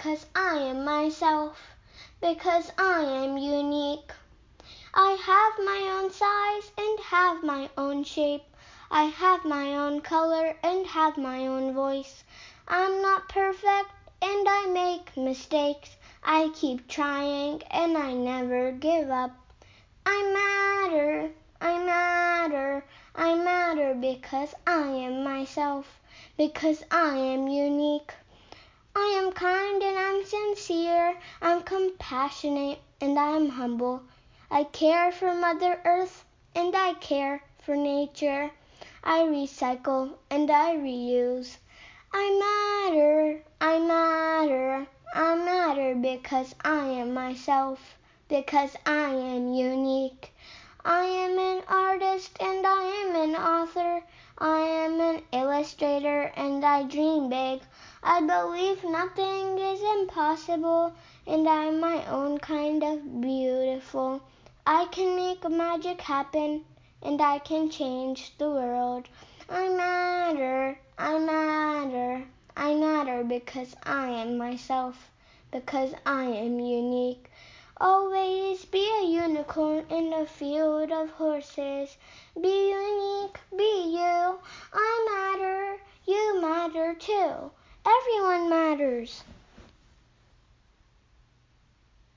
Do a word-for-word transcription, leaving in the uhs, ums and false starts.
because I am myself, because I am unique. I have my own size and have my own shape. I have my own color and have my own voice. I'm not perfect and I make mistakes. I keep trying and I never give up. I matter, I matter, I matter because I am myself, because I am unique. I am kind and I'm sincere, I'm compassionate and I'm humble. I care for Mother Earth and I care for nature. I recycle and I reuse. I matter, I matter, I matter because I am myself, because I am unique. I am an artist and I am an author. I am an illustrator and I dream big. I believe nothing is impossible and I'm my own kind of beautiful. I can make magic happen and I can change the world. I matter, I matter, I matter because I am myself, because I am unique. Always be a unicorn in a field of horses. Be unique, be you. I matter, you matter too. Everyone matters.